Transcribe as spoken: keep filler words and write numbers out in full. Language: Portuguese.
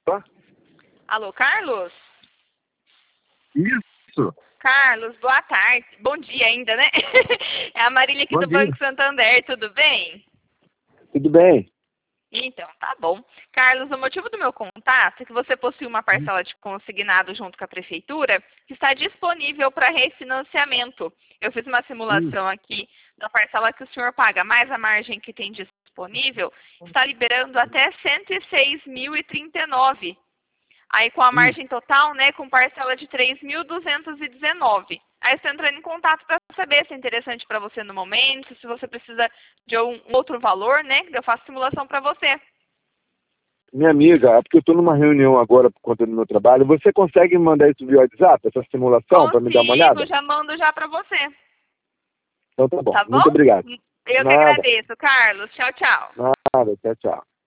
Alô, Carlos? Isso. Carlos, boa tarde. Bom dia ainda, né? É a Marília aqui Bom do dia. Banco Santander, tudo bem? Tudo bem? Então, tá bom. Carlos, o motivo do meu contato é que você possui uma parcela de consignado junto com a prefeitura que está disponível para refinanciamento. Eu fiz uma simulação aqui da parcela que o senhor paga, mais a margem que tem disponível, está liberando até cento e seis mil e trinta e nove. Aí com a margem total, né, com parcela de três mil duzentos e dezenove. Aí estou entrando em contato para saber se é interessante para você no momento, se você precisa de um outro valor, né, que eu faço simulação para você. Minha amiga, é porque eu estou numa reunião agora por conta do meu trabalho. Você consegue me mandar isso via WhatsApp, essa simulação, para me dar uma olhada? Consigo, já mando já para você. Então tá bom. Tá bom? Muito obrigado. Eu que Nada, agradeço, Carlos. Tchau, tchau. nada. Tchau, tchau.